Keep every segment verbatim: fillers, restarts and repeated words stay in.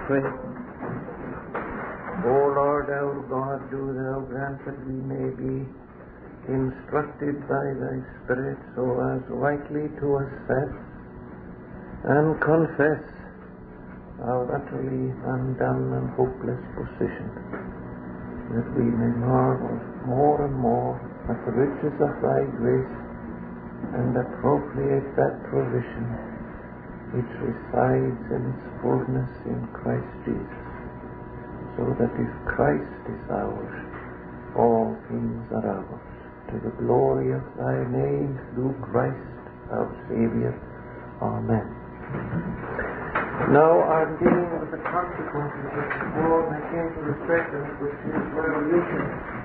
pray. O Lord our God, do thou grant that we may be instructed by thy Spirit so as rightly to assess and confess our utterly undone and hopeless position, that we may marvel more and more at the riches of thy grace and appropriate that provision which resides in its fullness in Christ Jesus, so that if Christ is ours, all things are ours, to the glory of thy name, through Christ our Savior. Amen. Now I'm dealing with the consequences of the fall and I came to the second, which is revolution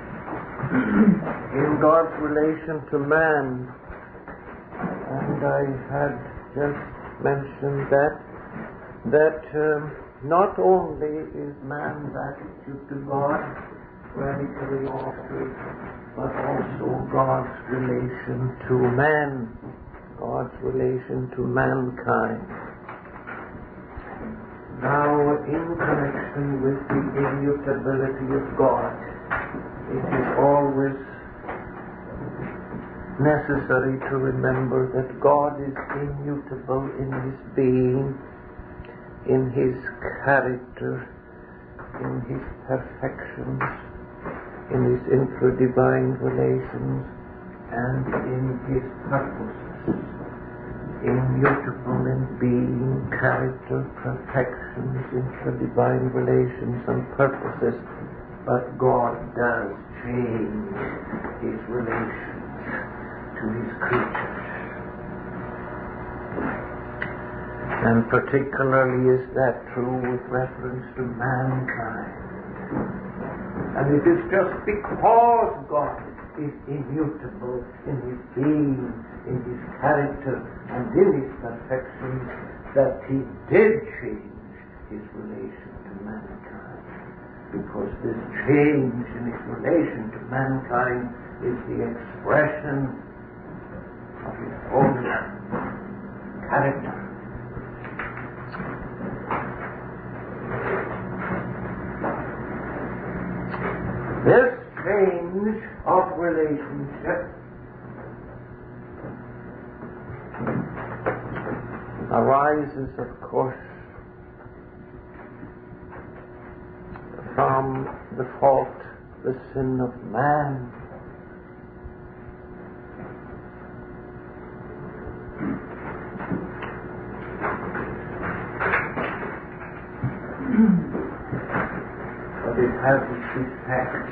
in God's relation to man. And I had just mentioned that that um, not only is man's attitude to God radically altered, but also God's relation to man, God's relation to mankind. Now, in connection with the immutability of God, it is always necessary to remember that God is immutable in His being, in His character, in His perfections, in His intra-divine relations, and in His purposes. Immutable in being, character, perfections, intra-divine relations, and purposes, but God does change His relations to His creatures. And particularly is that true with reference to mankind. And it is just because God is immutable in His being, in His character, and in His perfections that He did change His relation to mankind. Because this change in His relation to mankind is the expression of His own character. This change of relationship arises, of course, from the fault, the sin of man. But it has its effect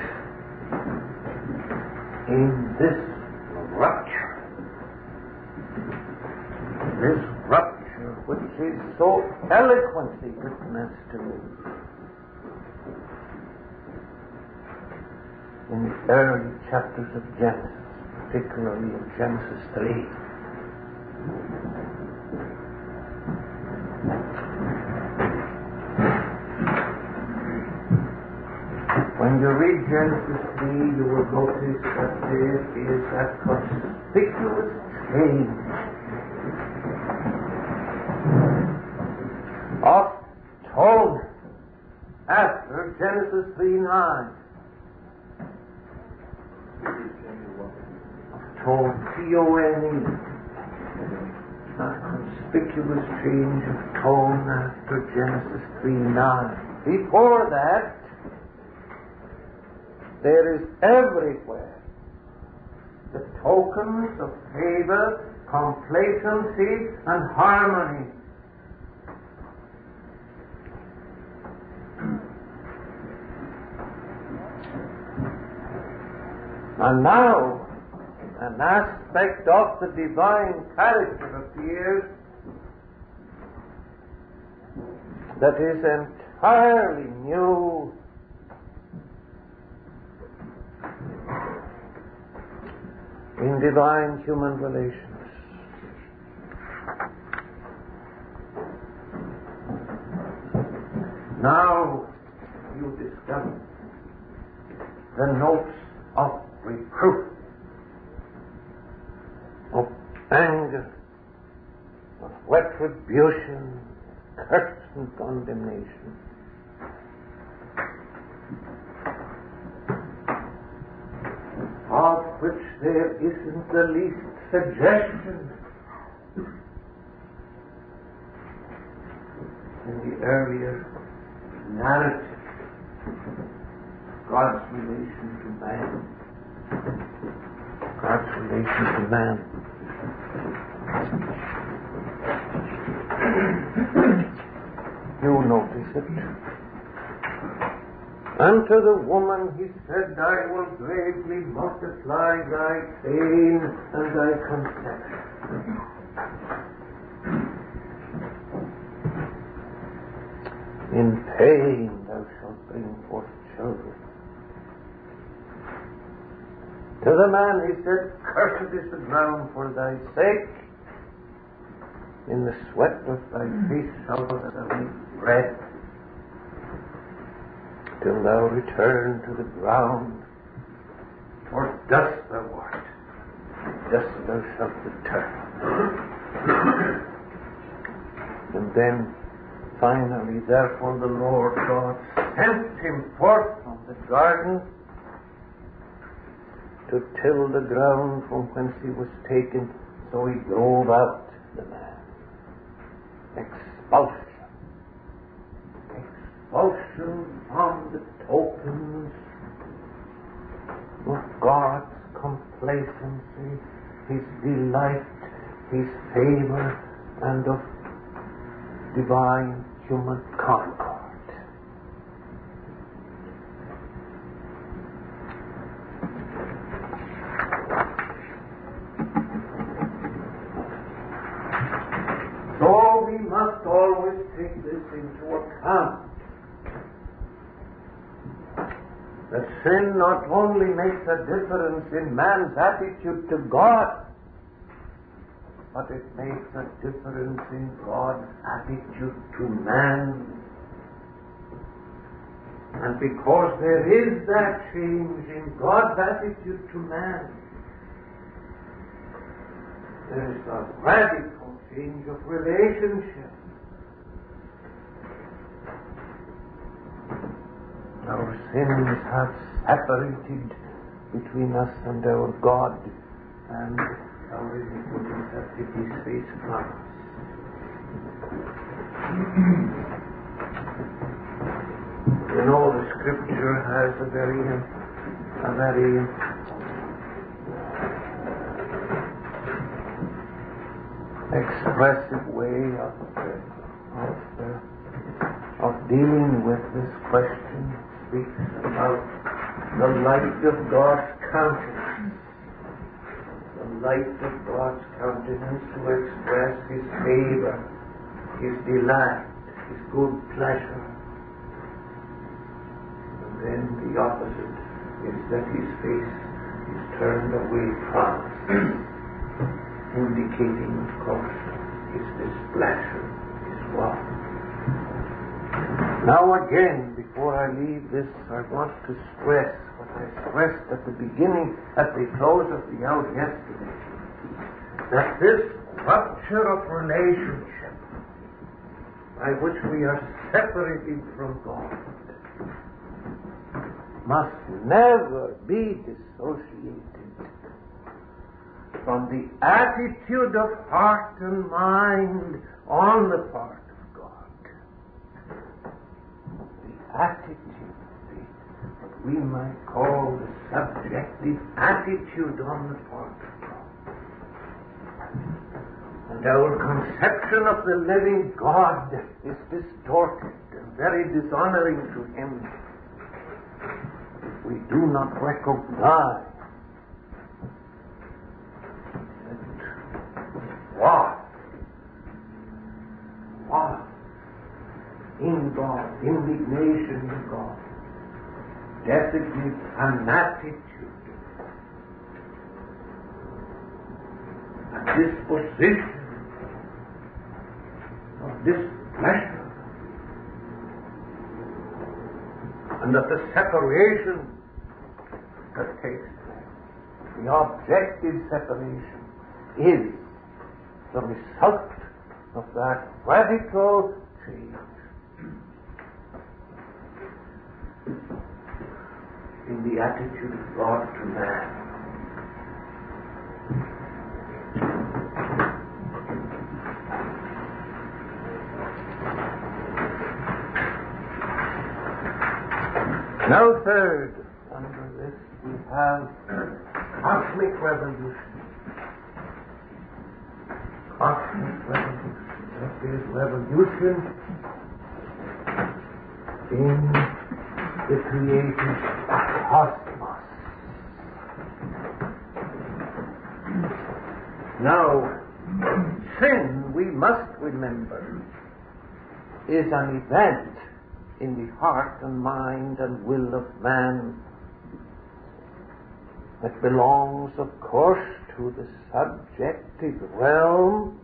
in this rupture. This rupture which is so eloquently witnessed to in the early chapters of Genesis, particularly in Genesis three. When you read Genesis three, you will notice that there is a conspicuous change of tone after Genesis three nine. Tone, T O N E. A conspicuous change of tone after Genesis three nine. Before that, there is everywhere the tokens of favor, complacency, and harmony. And now, an aspect of the divine character appears that is entirely new. In divine human relations. Now you discover the notes of reproof, of anger, of retribution, curse and condemnation which there isn't the least suggestion in the earlier narrative, God's relation to man. God's relation to man. You notice it. And to the woman he said, I will greatly multiply thy pain and thy conception. In pain thou shalt bring forth children. To the man he said, cursed is the ground for thy sake. In the sweat of thy face shalt thou eat bread, till thou return to the ground. For dust thou art, dust thou shalt return. And then, finally, therefore the Lord God sent him forth from the garden to till the ground from whence he was taken, so he drove out the man. Expulsion. Expulsion from the tokens of God's complacency, his delight, his favor, and of divine human concord. So we must always take this into account, that sin not only makes a difference in man's attitude to God, but it makes a difference in God's attitude to man. And because there is that change in God's attitude to man, there is a radical change of relationship. Our sins have separated between us and our God, and our iniquities have hid his face from us. You know, the Scripture has a very, a very expressive way of, of, uh, of dealing with this question. It speaks about the light of God's countenance. The light of God's countenance to express his favor, his delight, his good pleasure. And then the opposite is that his face is turned away from us, indicating, of course, his displeasure, his wrath. Now again, before I leave this, I want to stress what I stressed at the beginning, at the close of the hour yesterday, that this rupture of relationship by which we are separated from God must never be dissociated from the attitude of heart and mind on the part of God. The attitude, the, what we might call the subjective attitude on the part of God. And our conception of the living God is distorted and very dishonoring to him if we do not recognize What? What? In God, indignation in God, designates an attitude, a disposition of displeasure, and of the separation that takes place. The objective separation is the result of that radical change in the attitude of God to man. Now third, under this we have cosmic revolution. Cosmic revolution. That is revolution in the created cosmos. Now, sin, we must remember, is an event in the heart and mind and will of man that belongs, of course, to the subjective realm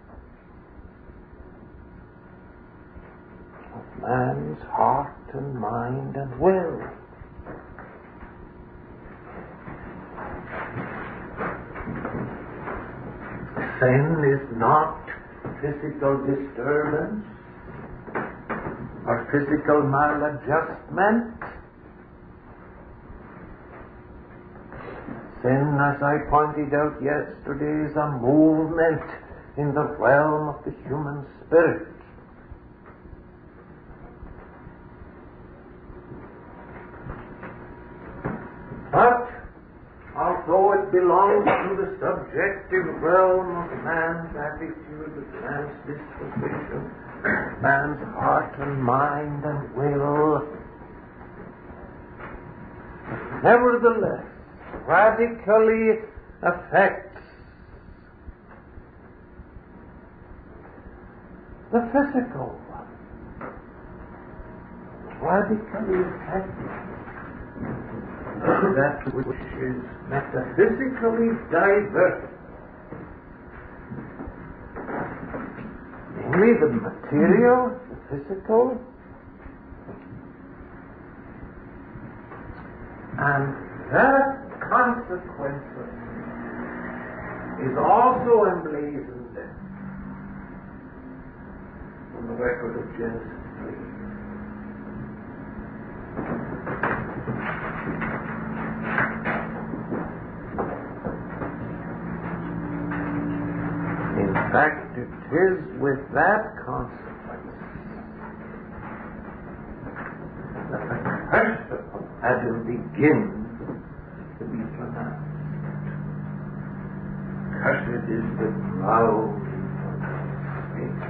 of man's heart and mind and will. Sin is not physical disturbance or physical maladjustment. Sin, as I pointed out yesterday, is a movement in the realm of the human spirit. But although it belongs to the subjective realm of man's attitude, of man's disposition, man's heart and mind and will, nevertheless radically affects the physical one. Radically affects that which is metaphysically diverse, namely the material, the physical, and that consequence is also emblazoned on the record of Genesis three. In fact, it is with that consequence that the curse of Adam begins to be pronounced. Cursed is the ground which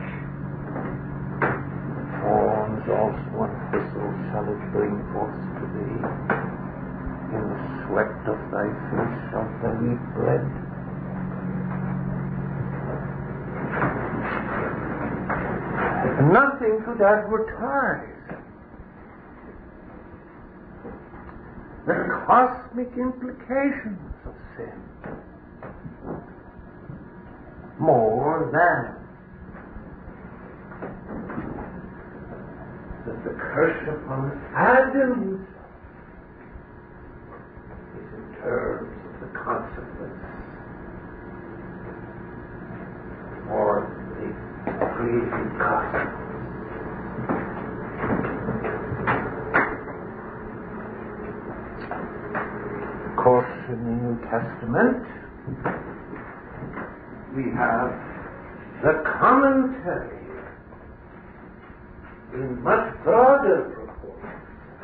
thorns also and thistles shall it bring forth to thee. In the sweat of thy face shalt thou eat bread. Nothing could advertise the cosmic implications of sin more than that the curse upon Adam is in terms of the consequence or the created cosmos. Of course, in the New Testament, we have the commentary in much broader proportion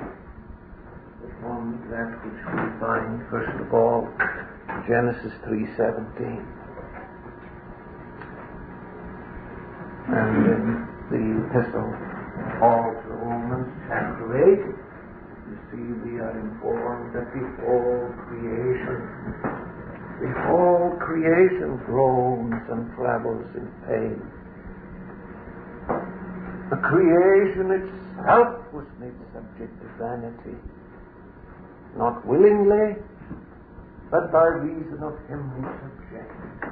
upon that which we find, first of all, Genesis three seventeen. And in the epistle of Paul to Romans, chapter eight, you see we are informed that the whole creation, the whole creation groans and travels in pain. The creation itself was made subject to vanity, not willingly, but by reason of him who subjected it.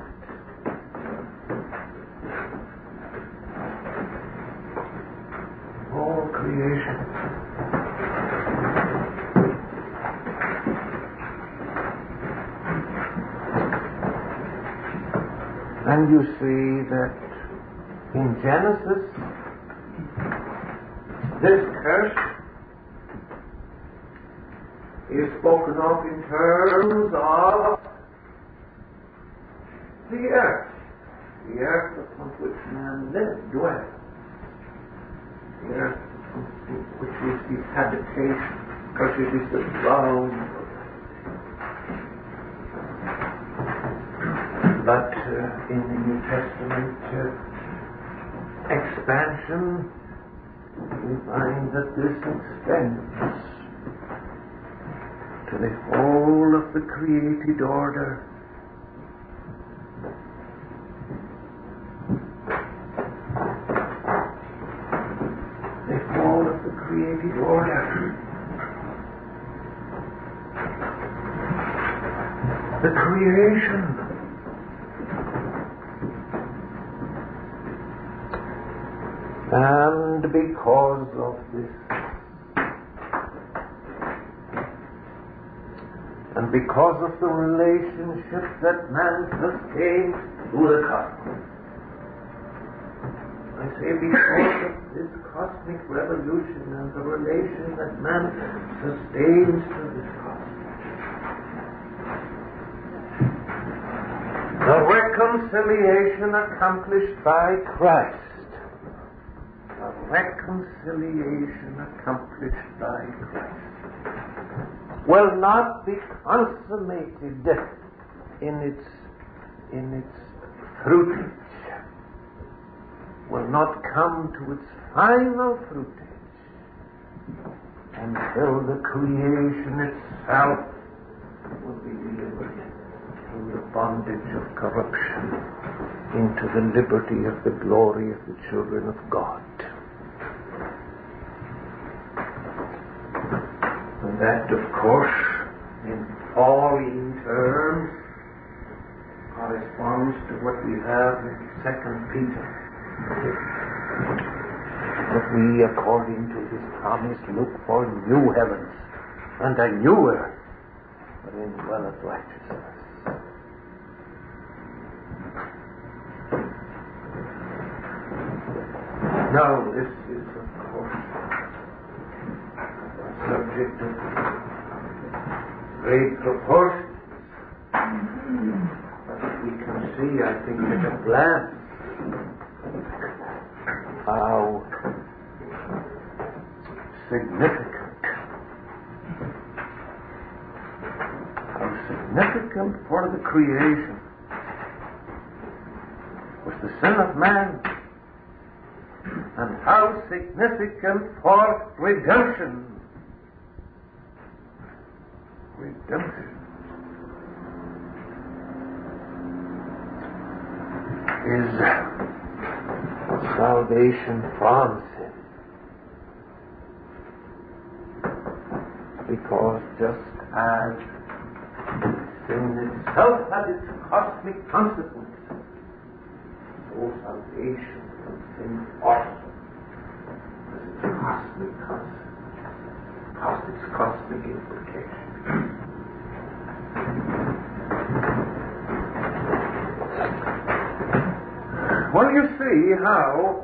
All creation and you see that in Genesis this curse is spoken of in terms of the earth, the earth upon which man lived, dwelt. The earth which is the habitation because it is the ground. But uh, in the New Testament uh, expansion, we find that this extends to the whole of the created order. The whole of the created order. The creation. And because of this, and because of the relationship that man sustains through the cosmos, I say because of this cosmic revolution and the relation that man sustains to this cosmos, the reconciliation accomplished by Christ, reconciliation accomplished by Christ will not be consummated in its in its fruitage, will not come to its final fruitage until the creation itself will be delivered from the bondage of corruption into the liberty of the glory of the children of God. And that, of course, in Pauline terms, corresponds to what we have in Second Peter. That we, according to his promise, look for new heavens and a new earth, wherein dwelleth righteousness. Now, this is, of course, a subject of great proportions. But we can see, I think, at a glance, how significant, how significant for the creation was the sin of man, and how significant for redemption. Redemption is salvation from sin. Because just as sin itself had its cosmic consequences, so salvation from sin also has its cosmic consequences, has its cosmic implications. Well, you see how,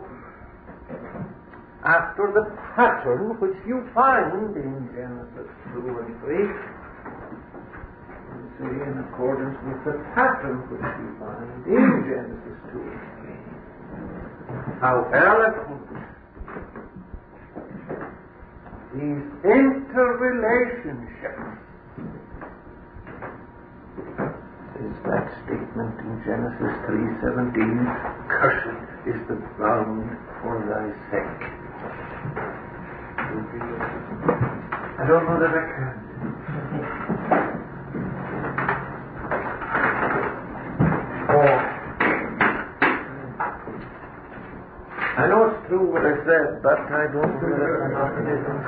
after the pattern which you find in Genesis two and three, you see, in accordance with the pattern which you find in Genesis two and three, how eloquent these interrelationships is that statement in Genesis three seventeen, cursed is the ground for thy sake. I don't know that I can. Oh, I know it's true what I said, but I don't know that I'm not listening.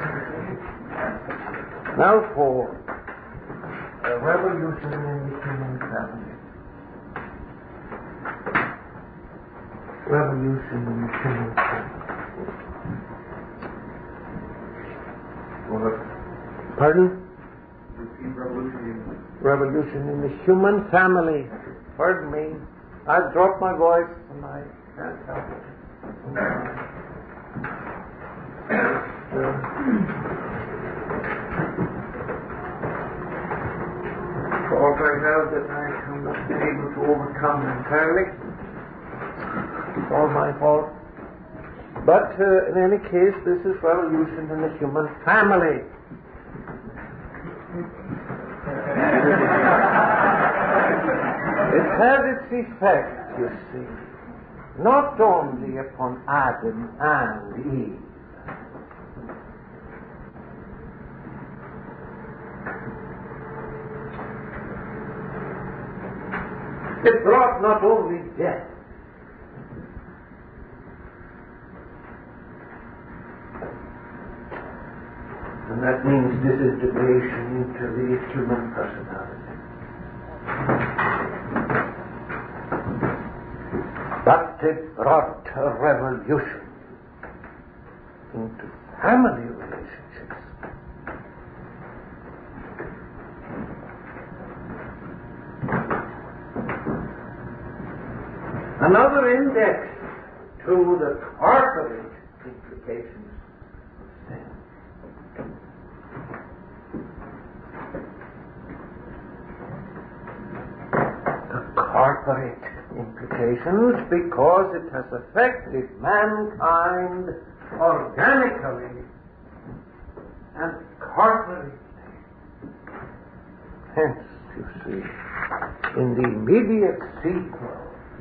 Now for a revolution in the human family. Revolution in the human family. What? Pardon? Revolution. Revolution in the human family. Pardon me. I've dropped my voice and I can't help it. Fault I have that I have not been able to overcome entirely. It's all my fault. But uh, in any case, this is revolution in the human family. It has its effect, you see, not only upon Adam and Eve, it brought not only death, and that means disintegration into the human personality, but it brought a revolution into family relationships. Another index to the corporate implications of sin. The corporate implications, because it has affected mankind organically and corporately. Hence, you see, in the immediate sequel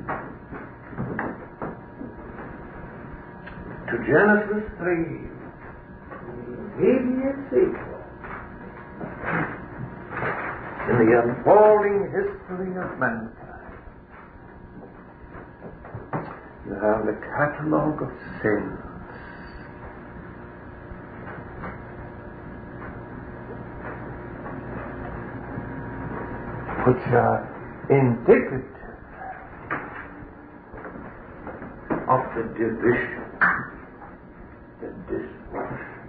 to Genesis three, the immediate sequel, in the unfolding history of mankind, you have the catalogue of sins which are indicative of the division, the disruption,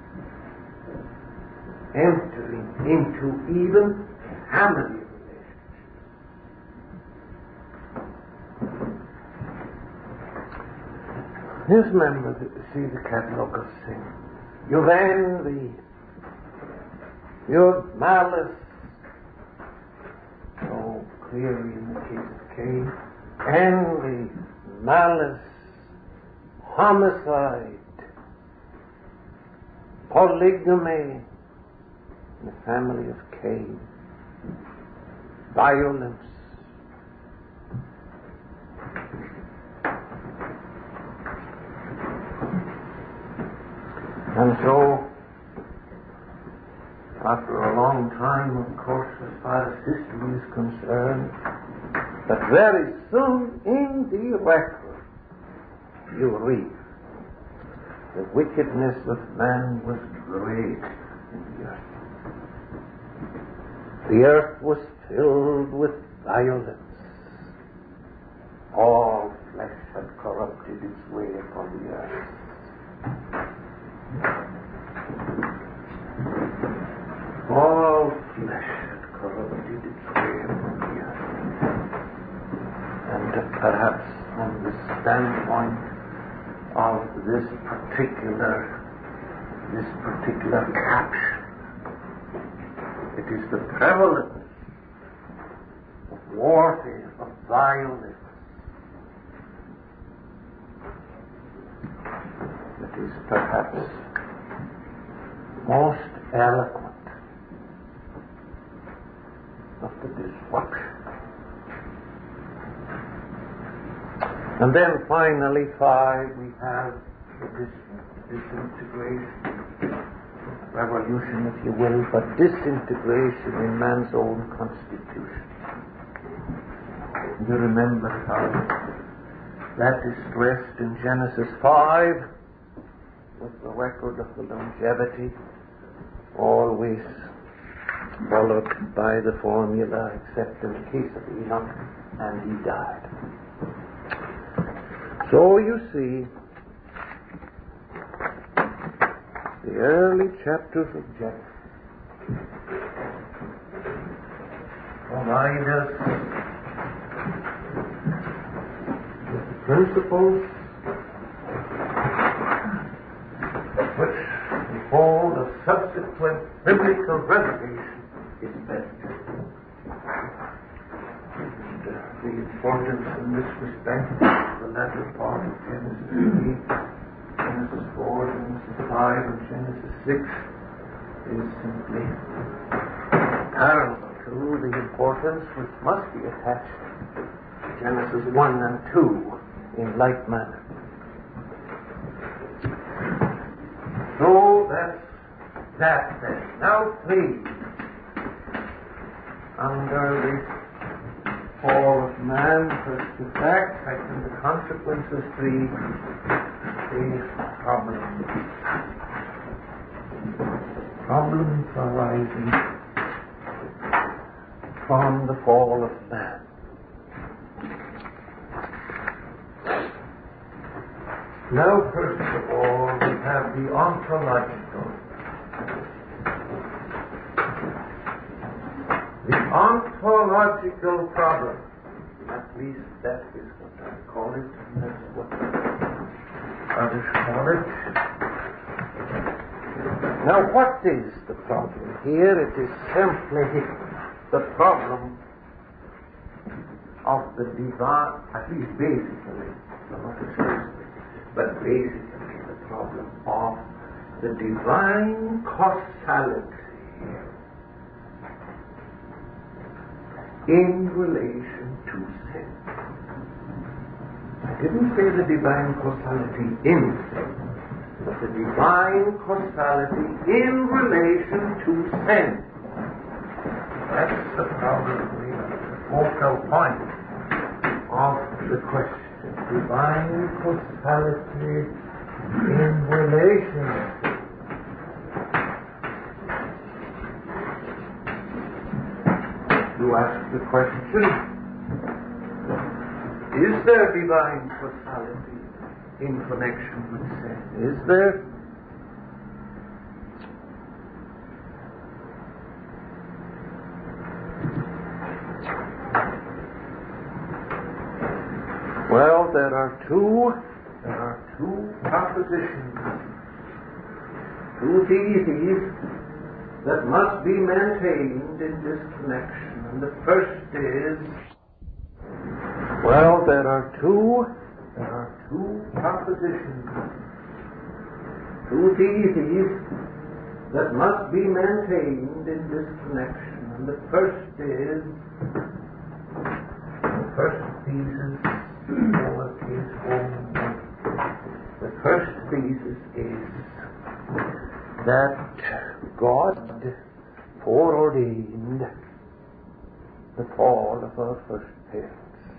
entering into even family relationships. Here's remember that you see the catalogue of sin. You envy, your malice, so clearly in the case of Cain, envy, malice, homicide, polygamy in the family of Cain, violence, and so after a long time, of course, as far as history is concerned, but very soon in the record you read the wickedness of man was great in the earth. The earth was filled with violence. All flesh had corrupted its way upon the earth. All flesh had corrupted its way upon the earth. And uh, perhaps from the standpoint of this particular, this particular caption, it is the prevalence of warfare, of violence, that is perhaps most eloquent of the disruption. And then finally, five, we have this disintegration, revolution, if you will, but disintegration in man's own constitution. You remember how that is stressed in Genesis five, with the record of the longevity, always followed by the formula, except in the case of Enoch, and he died. So you see, the early chapters of Genesis provide us with the principles which, before the subsequent biblical revelation, is best. And uh, the importance in this respect, the latter part of Genesis three, Genesis four, Genesis five, and Genesis six, is simply paramount. to the importance which must be attached to Genesis one and two in like manner. So that's that then. Now please, under the fall of man, first the fact, second the consequences, three the problems. Problems arising from the fall of man. Now, first of all, we have the ontological. The ontological problem. At least that is what I call it, and that's what others call it. Now, what is the problem here? It is simply the problem of the divine, at least basically, not exclusively, but basically the problem of the divine causality in relation to sin. I didn't say the divine causality in sin, but the divine causality in relation to sin. That's the problem, the focal point of the question. Divine causality in relation to sin. You ask the question, is there divine causality in connection with sin? Is there? Well, there are two, there are two propositions, two theses that must be maintained in this connection. And the first is, well, there are two, there are two propositions, two theses that must be maintained in this connection. And the first is, the first thesis, the first thesis is that God foreordained the fall of our first parents.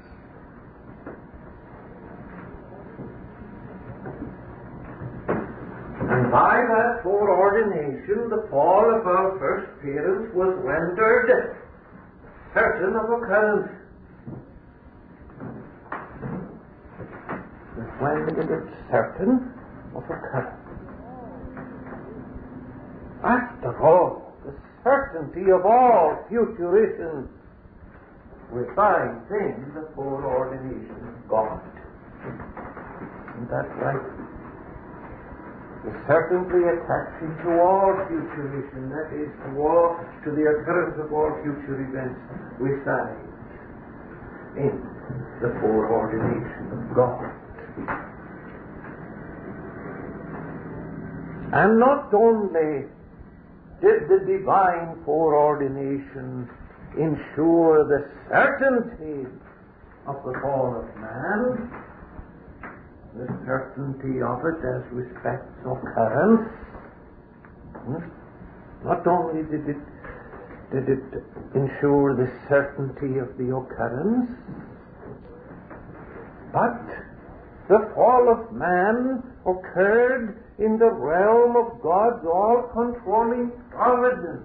And by that foreordination, the fall of our first parents was rendered certain of occurrence. Rendered certain of occurrence. After all, the certainty of all futuritions resides in the foreordination of God. Isn't that right? The certainty attaching to all futurition, that is, to all, to the occurrence of all future events, resides in the foreordination of God. And not only did the divine foreordination ensure the certainty of the fall of man, the certainty of it as respects occurrence, not only did it, did it ensure the certainty of the occurrence, but the fall of man occurred in the realm of God's all-controlling providence.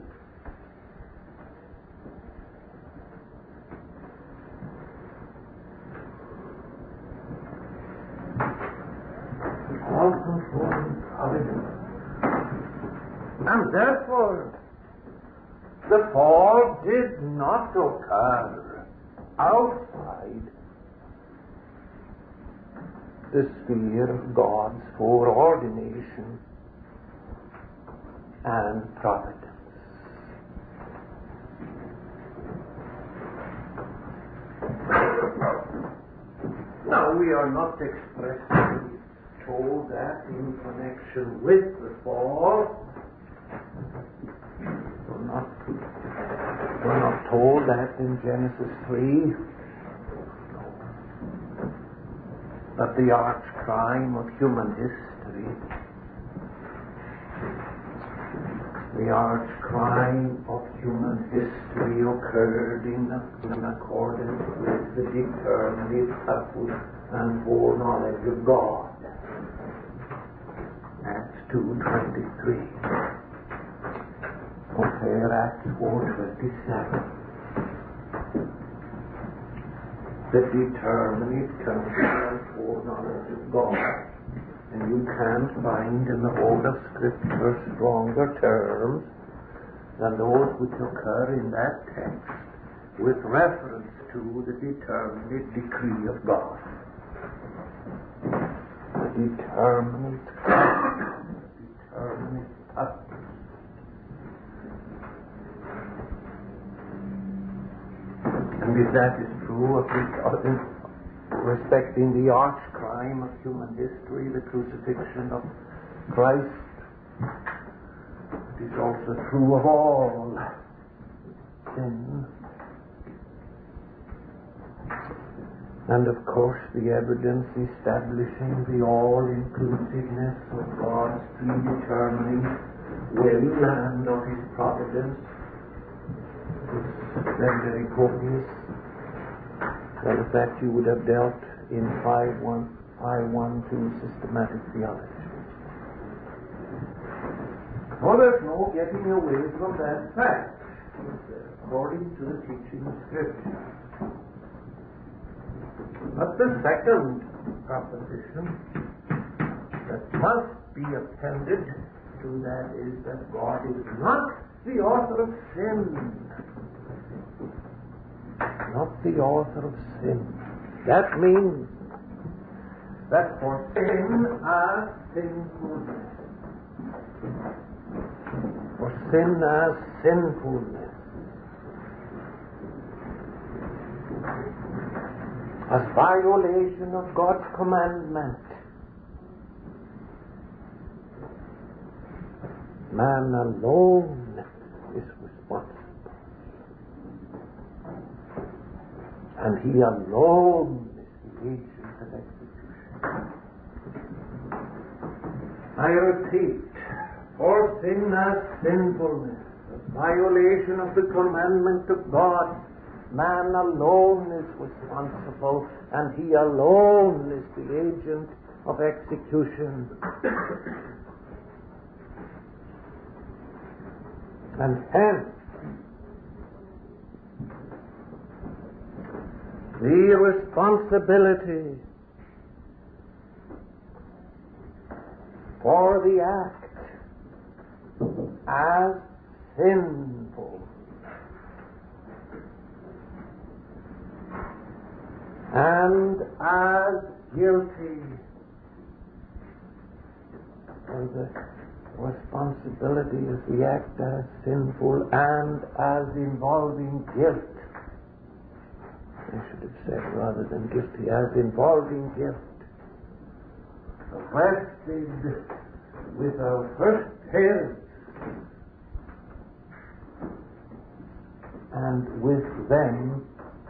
All-controlling providence. And therefore, the fall did not occur outside the sphere of God's foreordination and providence. Now, we are not expressly told that in connection with the fall. We're not, we're not told that in Genesis three, that the arch crime of human history, the arch crime of human history occurred in, in accordance with the determinate purpose and foreknowledge of God. Acts two twenty-three. Compare Acts four twenty-seven. The determinate counsel and foreknowledge of God. And you can't find in the whole of Scripture stronger terms than those which occur in that text with reference to the determinate decree of God. The determinate counsel, the determinate purpose. And if that is true of the, respecting the arch crime of human history, the crucifixion of Christ, it is also true of all sin. And of course the evidence establishing the all-inclusiveness of God's predetermining will and of His providence is very, very copious. Well, in fact, you would have dealt in five one two systematic theology. Well, there's no getting away from that fact, according to the teaching of Scripture. But the second proposition that must be appended to that is that God is not the author of sin. Not the author of sin. That means that for sin as sinfulness, for sin as sinfulness, as violation of God's commandment, man alone is responsible. And he alone is the agent of execution. I repeat, for sin as sinfulness, a violation of the commandment of God, man alone is responsible, and he alone is the agent of execution. And hence, the responsibility for the act as sinful and as guilty, or the responsibility is the act as sinful and as involving guilt. I should have said rather than guilty, as involving guilt, vested with our first parents and with them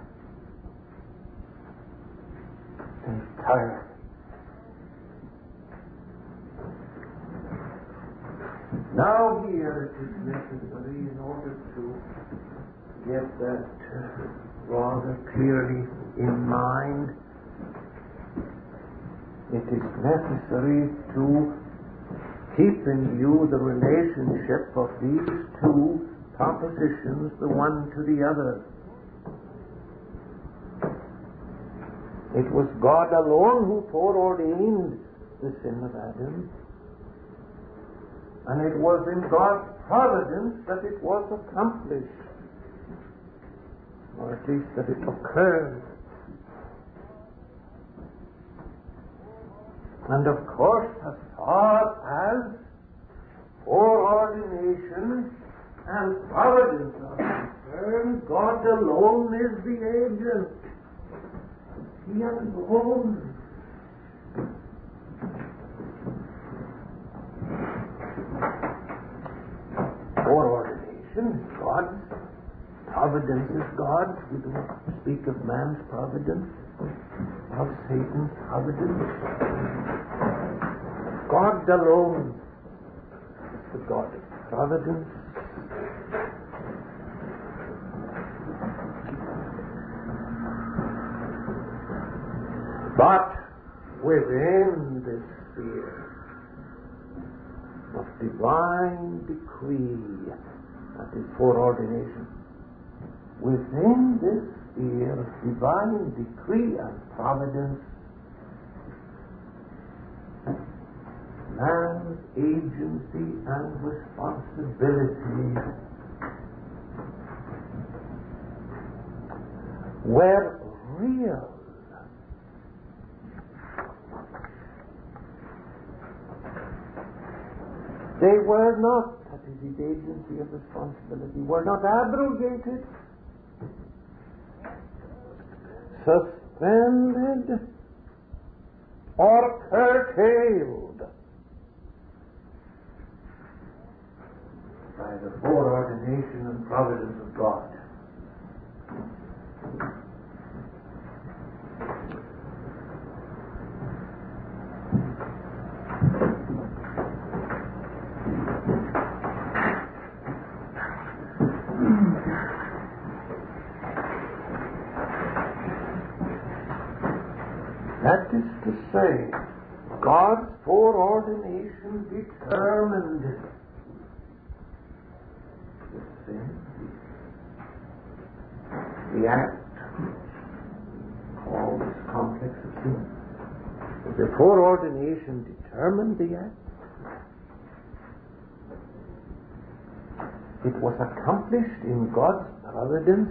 entirely. Now here it is necessary, in order to get that uh, rather clearly in mind, it is necessary to keep in view the relationship of these two propositions, the one to the other. It was God alone who foreordained the sin of Adam, and it was in God's providence that it was accomplished, or at least that it occurred. And of course, as far as foreordination and providence are concerned, God alone is the agent. He alone. Foreordination is God's providence is God. We do not speak of man's providence, of Satan's providence. God alone is the God of providence. But within this sphere of divine decree, that is foreordination, within this sphere of divine decree and providence, man's agency and responsibility were real. They were not, that is his agency and responsibility, were not abrogated, suspended, or curtailed by the foreordination and providence of God. That is to say, God's foreordination determined the sin, the act, all this complex of sin. The foreordination determined the act. It was accomplished in God's providence,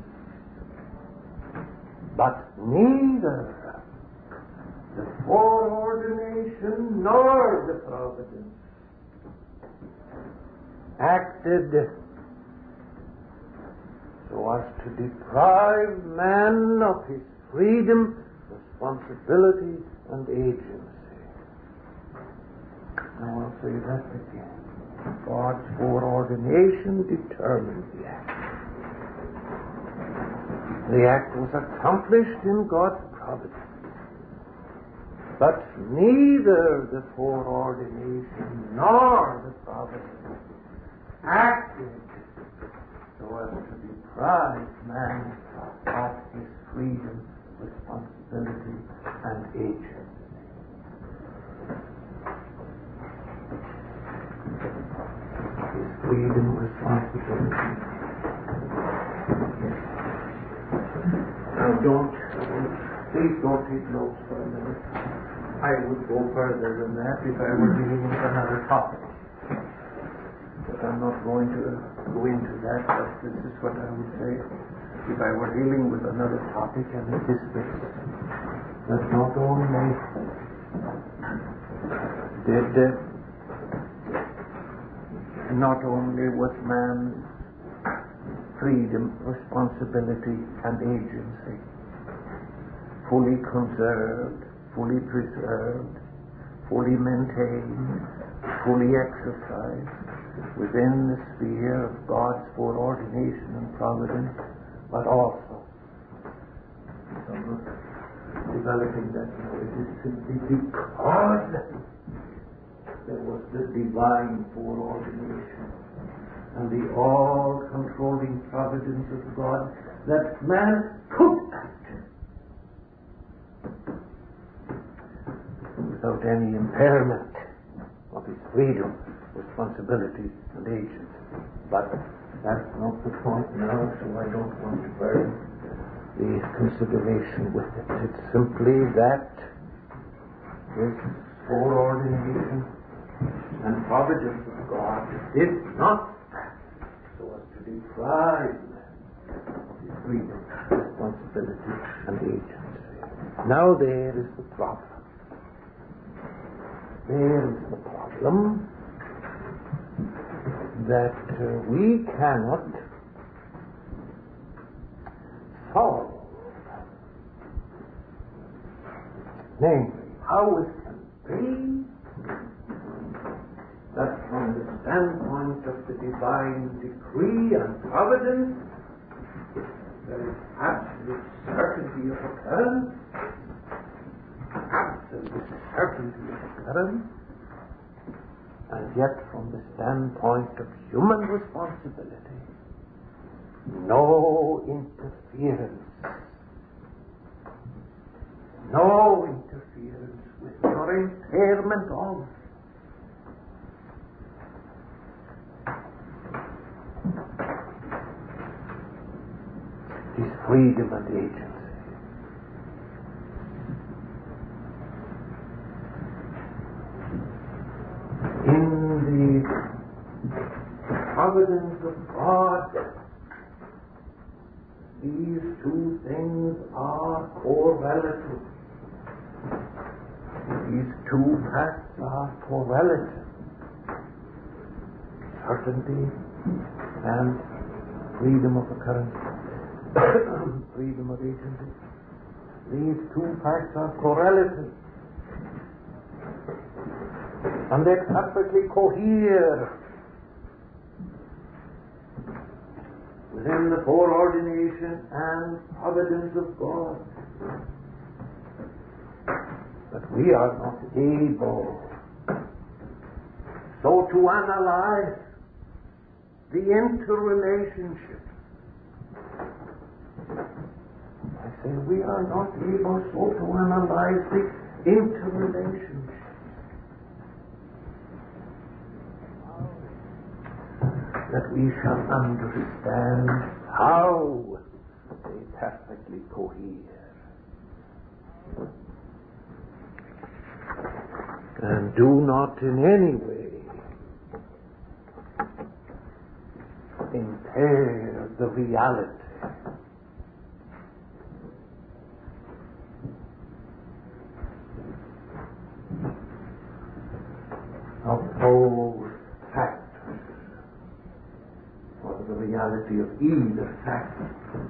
but neither the foreordination nor the providence acted so as to deprive man of his freedom, responsibility, and agency. Now I'll say that again. God's foreordination determined the act. The act was accomplished in God's providence. But neither the foreordination nor the providence acted so as to deprive man of his freedom, responsibility, and agency. His freedom, responsibility. Now don't, please don't take notes for a minute. I would go further than that if I were dealing with another topic. But I'm not going to go into that, but this is what I would say. If I were dealing with another topic, and it is this, that not only did, uh, not only was man's freedom, responsibility, and agency fully conserved, fully preserved, fully maintained, fully exercised within the sphere of God's foreordination and providence, but also, I'm not developing that now, it is simply because there was the divine foreordination and the all-controlling providence of God that man could act without any impairment of his freedom, responsibility, and agency. But that's not the point now, so I don't want to burden the consideration with it. It's simply that this foreordination and providence of God did not act so as to deprive man of his freedom, responsibility, and agency. Now there is the problem. There is the problem that uh, we cannot solve. Namely, how it can be that from the standpoint of the divine decree and providence, there is absolute certainty of occurrence, absolute certainty of occurrence, and yet from the standpoint of human responsibility, no interference, no interference with your impairment of his freedom and agency. In the providence of God, these two things are correlative. These two facts are correlative. Certainty and freedom of occurrence, freedom of agency. These two facts are correlative. And they perfectly cohere within the foreordination and providence of God. But we are not able so to analyze the interrelationship. I say we are not able so to analyze the interrelationship that we shall understand how they perfectly cohere and do not in any way impair the reality of those factors, or the reality of either factor.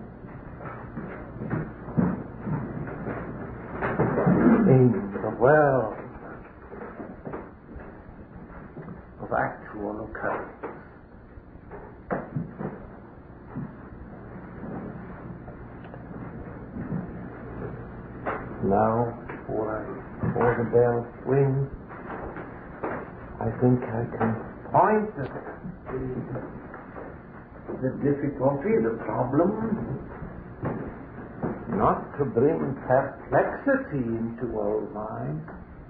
In the world of actual occurrence. Now, before, I, before the bell rings, I think I can point at the, the difficulty, the problem, not to bring perplexity into our minds,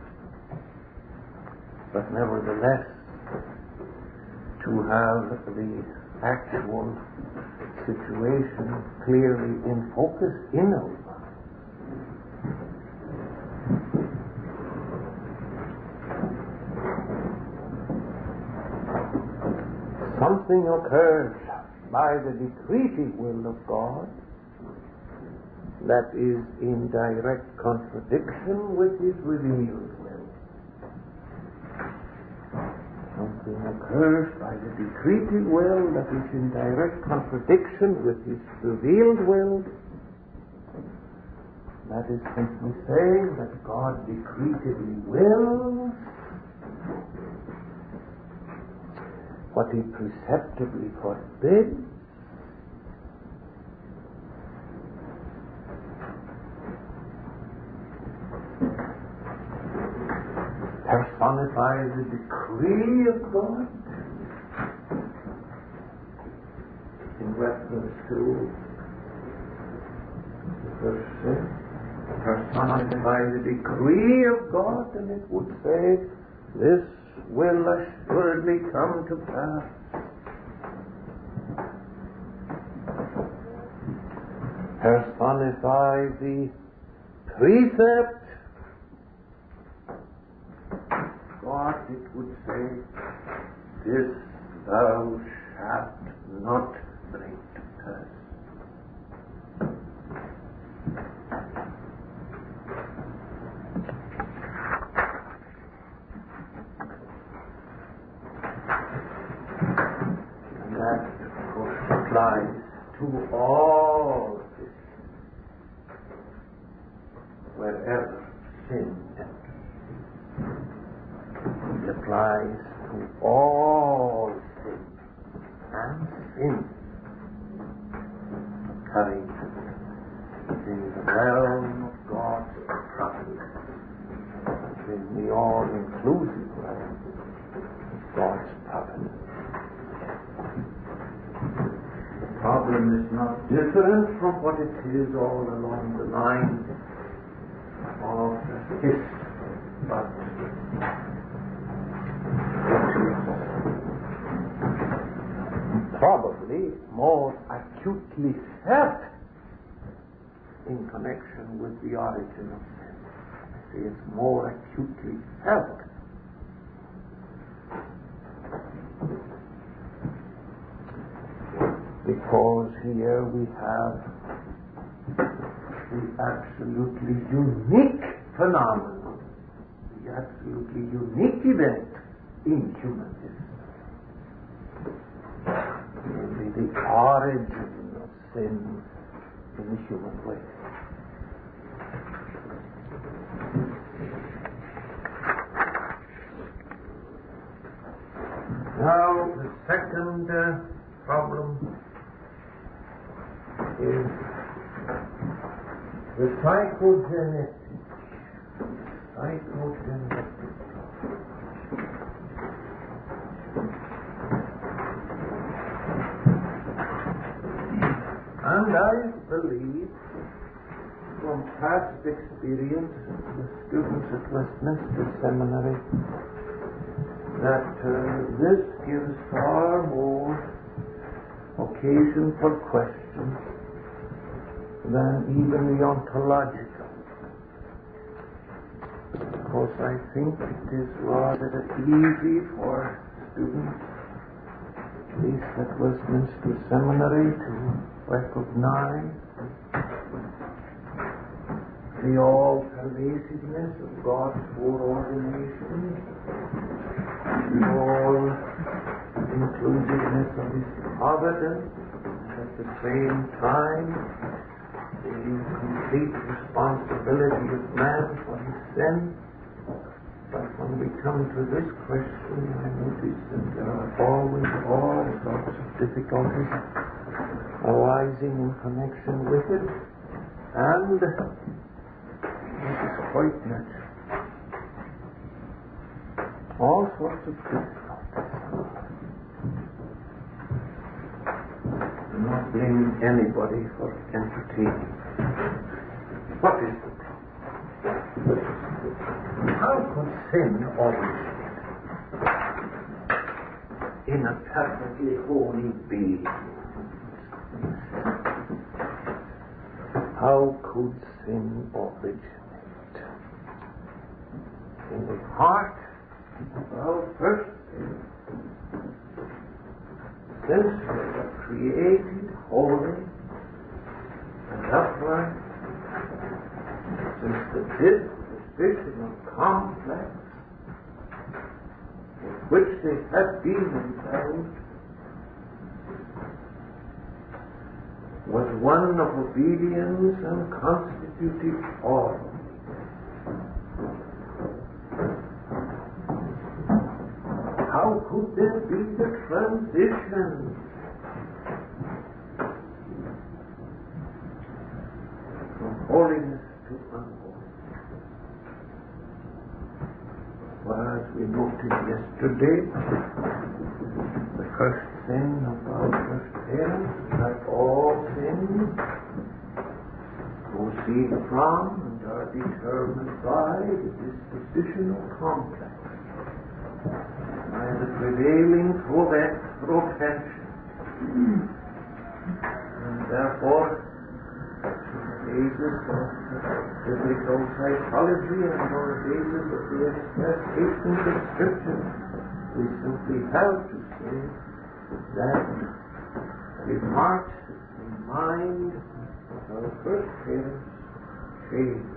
but nevertheless to have the actual situation clearly in focus in our minds. Something occurs by the decretive will of God that is in direct contradiction with His revealed will. Something occurs by the decretive will that is in direct contradiction with His revealed will. That is simply saying that God decretively wills what He preceptively forbids. Personifies the decree of God in reference to the first sin. Personifies the decree of God, and it would say, this will assuredly come to pass. Personifies the precept. God, it would say, this thou shalt not bring to pass. And that, of course, applies to all this, wherever sin enters. It applies to all sin and sin occurring different from what it is all along the line of history, but it is probably more acutely felt in connection with the origin of sin. I say it's more acutely felt. Because here we have the absolutely unique phenomenon, the absolutely unique event in human history. Namely, the origin of sin in the human way. Now, the second uh, problem is the psychogenetic. Psychogenetic. And I believe from past experience with students at Westminster Seminary that uh, this gives far more occasion for questions than even the ontological. Because I think it is rather easy for students, at least at Westminster Seminary, to recognize the all-pervasiveness of God's foreordination, the all-inclusiveness of His providence, and at the same time the complete responsibility of man for his sin. But when we come to this question, I notice that there are always all sorts of difficulties arising in connection with it, and it is quite natural. All sorts of difficulties. Do not blame anybody for entertaining. What is the problem? How could sin originate in a perfectly holy being? How could sin originate in the heart of our first sin? Since we are created holy and upright, since the dispositional complex with which they had been endowed was one of obedience and constituted order. How could there be the transition from holiness to unholiness? For as we noted yesterday, the first sin of our first parents, that all sins proceed from and are determined by the dispositional complex, by the prevailing propenssion. And therefore, on the basis of biblical psychology and on the basis of the interpretations of Scripture, we simply have to say that the heart and mind of our first parents changed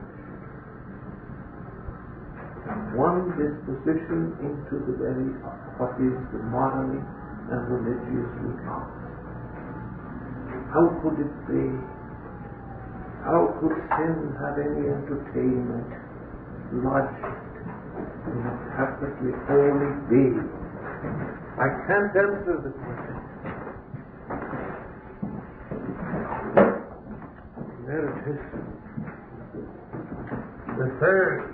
from one disposition into the very what is the morally and religiously opposite. How could it be? How could sin have any entertainment lodged in a perfectly holy being? I can't answer the question. There it is. The third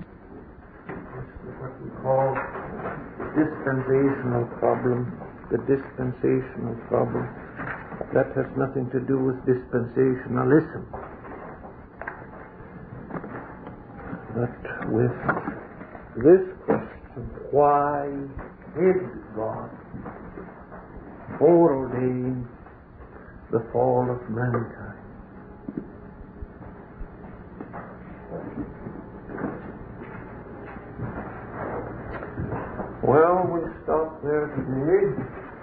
is what we call the dispensational problem. The dispensational problem. But that has nothing to do with dispensationalism. But with this question, why did God foreordain the fall of mankind? Well, we'll stop there today.